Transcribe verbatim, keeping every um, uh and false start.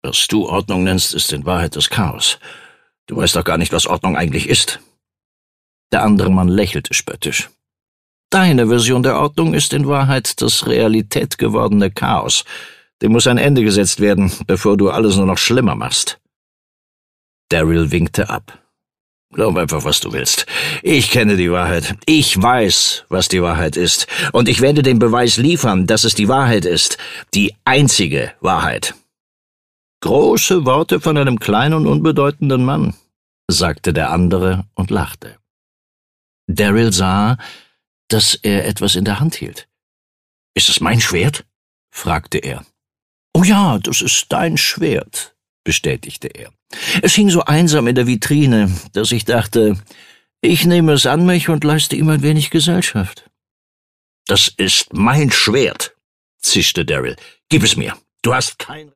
Was du Ordnung nennst, ist in Wahrheit das Chaos. Du weißt doch gar nicht, was Ordnung eigentlich ist.« Der andere Mann lächelte spöttisch. »Deine Version der Ordnung ist in Wahrheit das Realität gewordene Chaos. Dem muss ein Ende gesetzt werden, bevor du alles nur noch schlimmer machst.« Daryl winkte ab. »Glaub einfach, was du willst. Ich kenne die Wahrheit. Ich weiß, was die Wahrheit ist. Und ich werde den Beweis liefern, dass es die Wahrheit ist. Die einzige Wahrheit.« »Große Worte von einem kleinen und unbedeutenden Mann«, sagte der andere und lachte. Daryl sah, dass er etwas in der Hand hielt. »Ist es mein Schwert?« fragte er. »Oh ja, das ist dein Schwert«, bestätigte er. »Es hing so einsam in der Vitrine, dass ich dachte, ich nehme es an mich und leiste ihm ein wenig Gesellschaft.« »Das ist mein Schwert«, zischte Daryl. »Gib es mir. Du hast kein